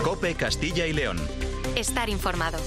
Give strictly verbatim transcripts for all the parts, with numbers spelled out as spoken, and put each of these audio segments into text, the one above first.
COPE Castilla y León. Estar informado.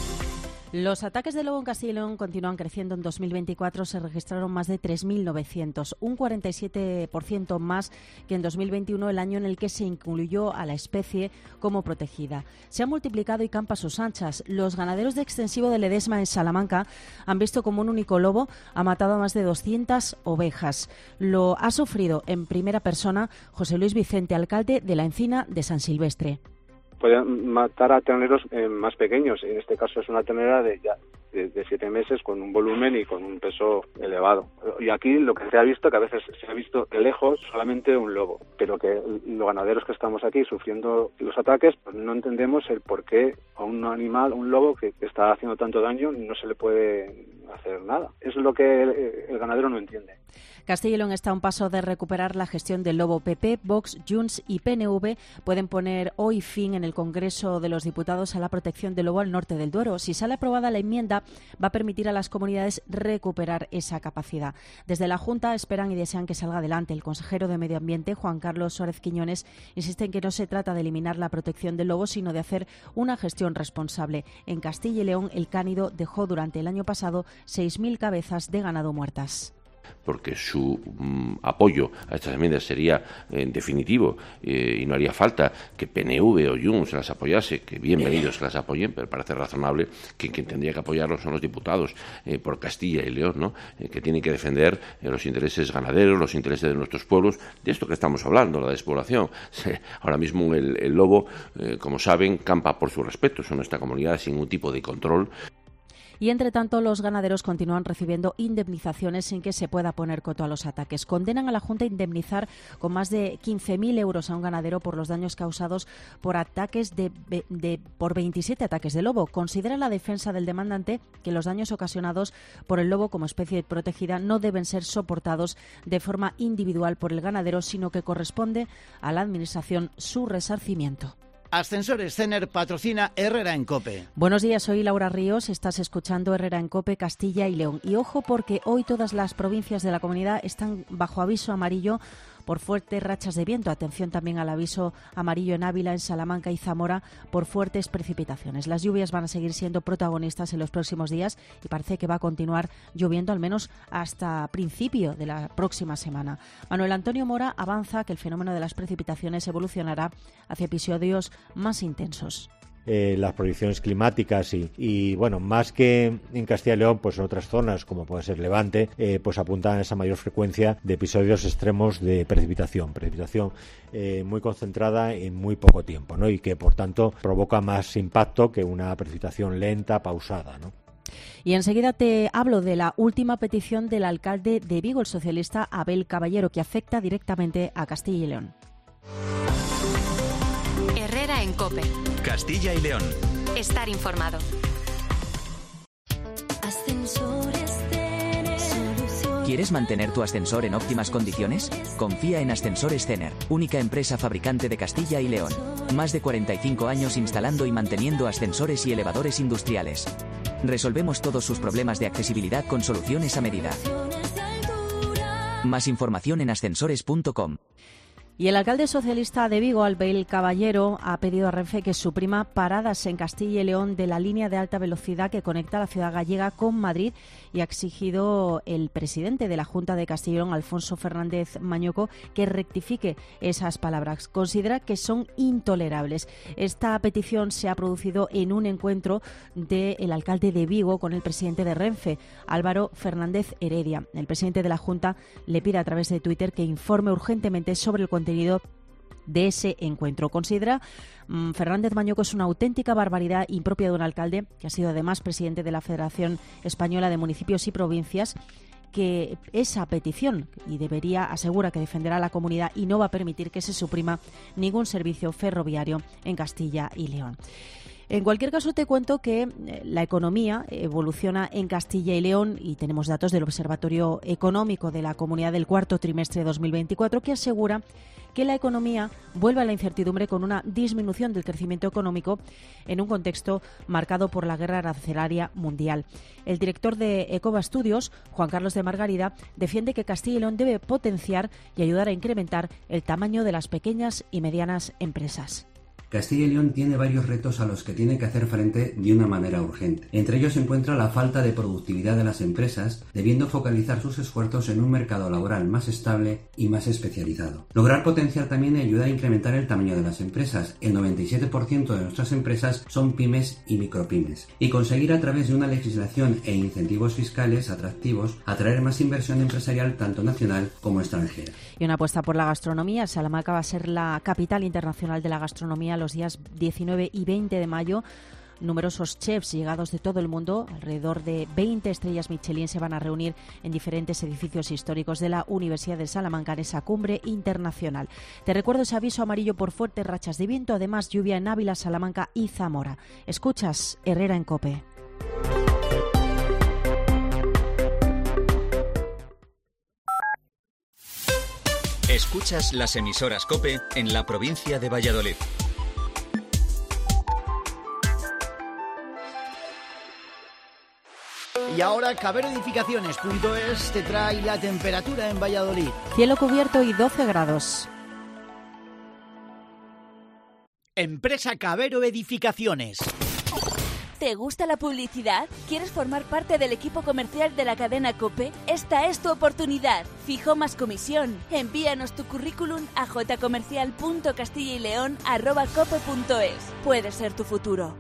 Los ataques de lobo en Castilla y León continúan creciendo. En dos mil veinticuatro se registraron más de tres mil novecientos, un cuarenta y siete por ciento más que en dos mil veintiuno, el año en el que se incluyó a la especie como protegida. Se ha multiplicado y campa a sus anchas. Los ganaderos de extensivo de Ledesma en Salamanca han visto como un único lobo ha matado a más de doscientas ovejas. Lo ha sufrido en primera persona José Luis Vicente, alcalde de la Encina de San Silvestre. Pueden matar a terneros eh, más pequeños. En este caso es una ternera de ya de, de siete meses con un volumen y con un peso elevado. Y aquí lo que se ha visto, que a veces se ha visto de lejos solamente un lobo, pero que los ganaderos que estamos aquí sufriendo los ataques, pues no entendemos el por qué a un animal, un lobo que, que está haciendo tanto daño, no se le puede hacer nada. Eso es lo que el, el ganadero no entiende. Castilla y León está a un paso de recuperar la gestión del lobo. P P, Vox, Junts y P N V pueden poner hoy fin en el Congreso de los Diputados a la protección del lobo al norte del Duero. Si sale aprobada la enmienda, va a permitir a las comunidades recuperar esa capacidad. Desde la Junta esperan y desean que salga adelante. El consejero de Medio Ambiente, Juan Carlos Suárez Quiñones, insiste en que no se trata de eliminar la protección del lobo, sino de hacer una gestión responsable. En Castilla y León, el cánido dejó durante el año pasado seis mil cabezas de ganado muertas. Porque su mm, apoyo a estas enmiendas sería eh, definitivo eh, y no haría falta que P N V o Junts las apoyase, que bienvenidos que las apoyen, pero parece razonable que quien tendría que apoyarlos son los diputados eh, por Castilla y León, ¿no? Eh, que tienen que defender eh, los intereses ganaderos, los intereses de nuestros pueblos, de esto que estamos hablando, la despoblación. Ahora mismo el, el lobo, eh, como saben, campa por su respeto, son nuestra comunidad sin ningún tipo de control. Y, entre tanto, los ganaderos continúan recibiendo indemnizaciones sin que se pueda poner coto a los ataques. Condenan a la Junta a indemnizar con más de quince mil euros a un ganadero por los daños causados por ataques de, de por veintisiete ataques de lobo. Considera la defensa del demandante que los daños ocasionados por el lobo como especie protegida no deben ser soportados de forma individual por el ganadero, sino que corresponde a la Administración su resarcimiento. Ascensores Cener patrocina Herrera en COPE. Buenos días, soy Laura Ríos, estás escuchando Herrera en COPE Castilla y León. Y ojo, porque hoy todas las provincias de la comunidad están bajo aviso amarillo por fuertes rachas de viento. Atención también al aviso amarillo en Ávila, en Salamanca y Zamora por fuertes precipitaciones. Las lluvias van a seguir siendo protagonistas en los próximos días y parece que va a continuar lloviendo al menos hasta principio de la próxima semana. Manuel Antonio Mora avanza que el fenómeno de las precipitaciones evolucionará hacia episodios más intensos. Eh, las proyecciones climáticas y, y bueno, más que en Castilla y León, pues en otras zonas como puede ser Levante, eh, pues apuntan a esa mayor frecuencia de episodios extremos de precipitación, precipitación eh, muy concentrada en muy poco tiempo, ¿no? Y que por tanto provoca más impacto que una precipitación lenta, pausada, ¿no? Y enseguida te hablo de la última petición del alcalde de Vigo, el socialista Abel Caballero, que afecta directamente a Castilla y León. Herrera en COPE. Castilla y León. Estar informado. ¿Quieres mantener tu ascensor en óptimas condiciones? Confía en Ascensores Cener, única empresa fabricante de Castilla y León. Más de cuarenta y cinco años instalando y manteniendo ascensores y elevadores industriales. Resolvemos todos sus problemas de accesibilidad con soluciones a medida. Más información en ascensores punto com. Y el alcalde socialista de Vigo, Abel Caballero, ha pedido a Renfe que suprima paradas en Castilla y León de la línea de alta velocidad que conecta la ciudad gallega con Madrid y ha exigido el presidente de la Junta de Castilla y León, Alfonso Fernández Mañoco, que rectifique esas palabras. Considera que son intolerables. Esta petición se ha producido en un encuentro del alcalde de Vigo con el presidente de Renfe, Álvaro Fernández Heredia. El presidente de la Junta le pide a través de Twitter que informe urgentemente sobre el contenido de ese encuentro. Considera mmm, Fernández Mañoco es una auténtica barbaridad impropia de un alcalde que ha sido además presidente de la Federación Española de Municipios y Provincias, que esa petición, y debería, asegura que defenderá a la comunidad y no va a permitir que se suprima ningún servicio ferroviario en Castilla y León. En cualquier caso, te cuento que la economía evoluciona en Castilla y León y tenemos datos del Observatorio Económico de la Comunidad del cuarto trimestre de dos mil veinticuatro que asegura que la economía vuelve a la incertidumbre con una disminución del crecimiento económico en un contexto marcado por la guerra arancelaria mundial. El director de Ecova Studios, Juan Carlos de Margarida, defiende que Castilla y León debe potenciar y ayudar a incrementar el tamaño de las pequeñas y medianas empresas. Castilla y León tiene varios retos a los que tiene que hacer frente de una manera urgente. Entre ellos se encuentra la falta de productividad de las empresas, debiendo focalizar sus esfuerzos en un mercado laboral más estable y más especializado. Lograr potenciar también ayuda a incrementar el tamaño de las empresas. El noventa y siete por ciento de nuestras empresas son pymes y micropymes. Y conseguir a través de una legislación e incentivos fiscales atractivos atraer más inversión empresarial tanto nacional como extranjera. Y una apuesta por la gastronomía. Salamanca va a ser la capital internacional de la gastronomía los días diecinueve y veinte de mayo. Numerosos chefs llegados de todo el mundo, alrededor de veinte estrellas Michelin, se van a reunir en diferentes edificios históricos de la Universidad de Salamanca en esa cumbre internacional. Te recuerdo ese aviso amarillo por fuertes rachas de viento, además lluvia en Ávila, Salamanca y Zamora. Escuchas Herrera en COPE. Escuchas las emisoras COPE en la provincia de Valladolid. Y ahora Cabero Edificaciones punto es te trae la temperatura en Valladolid. Cielo cubierto y doce grados. Empresa Cabero Edificaciones. ¿Te gusta la publicidad? ¿Quieres formar parte del equipo comercial de la cadena COPE? Esta es tu oportunidad. Fijo más comisión. Envíanos tu currículum a jcomercial punto castillaileón arroba cope punto es. Puede ser tu futuro.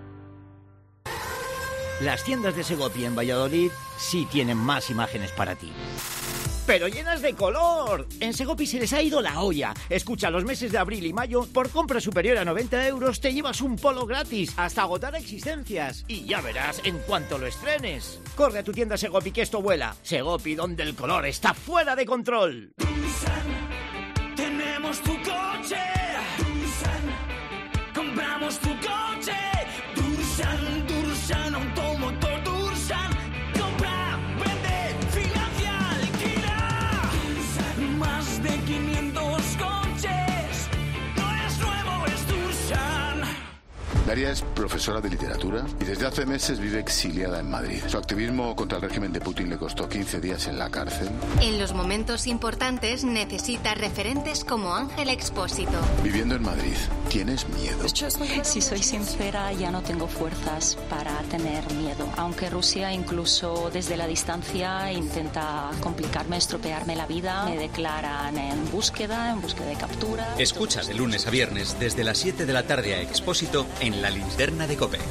Las tiendas de Segopi en Valladolid sí tienen más imágenes para ti. ¡Pero llenas de color! En Segopi se les ha ido la olla. Escucha, los meses de abril y mayo, por compra superior a noventa euros, te llevas un polo gratis, hasta agotar existencias. Y ya verás en cuanto lo estrenes. Corre a tu tienda Segopi, que esto vuela. Segopi, donde el color está fuera de control. Dursan, tenemos tu coche. Dursan, compramos tu coche. Dursan, Dursan, automotor Dursan. Compra, vende, financia, alquila. Más de quinientos coches. No es nuevo, es Dursan. Daria es profesora de literatura y desde hace meses vive exiliada en Madrid. Su activismo contra el régimen de Putin le costó quince días en la cárcel. En los momentos importantes necesita referentes como Ángel Expósito. Viviendo en Madrid, ¿tienes miedo? Si soy sincera, ya no tengo fuerzas para tener miedo. Aunque Rusia incluso desde la distancia intenta complicarme, estropearme la vida, me declaran en búsqueda, en búsqueda de captura. Escucha de lunes a viernes desde las siete de la tarde a Expósito en La Linterna de COPE.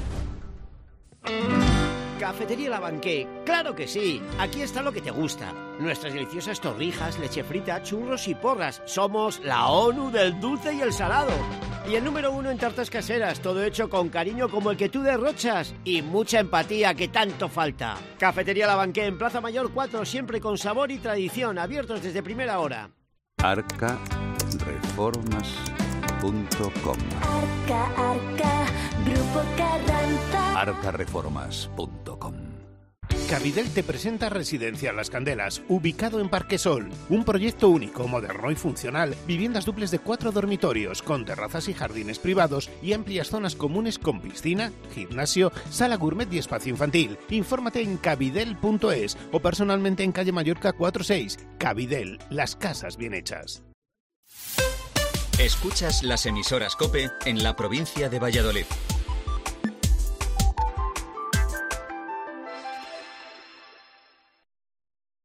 Cafetería La Banqué, claro que sí. Aquí está lo que te gusta. Nuestras deliciosas torrijas, leche frita, churros y porras. Somos la ONU del dulce y el salado. Y el número uno en tartas caseras, todo hecho con cariño como el que tú derrochas. Y mucha empatía que tanto falta. Cafetería La Banqué en Plaza Mayor cuatro, siempre con sabor y tradición, abiertos desde primera hora. arca reformas punto com. Arca, Arca, Grupo Carranza. arca reformas punto com. Cabidel te presenta Residencia Las Candelas, ubicado en Parque Sol. Un proyecto único, moderno y funcional. Viviendas duples de cuatro dormitorios, con terrazas y jardines privados y amplias zonas comunes con piscina, gimnasio, sala gourmet y espacio infantil. Infórmate en cabidel punto es o personalmente en calle Mallorca cuatro seis. Cabidel, las casas bien hechas. Escuchas las emisoras COPE en la provincia de Valladolid.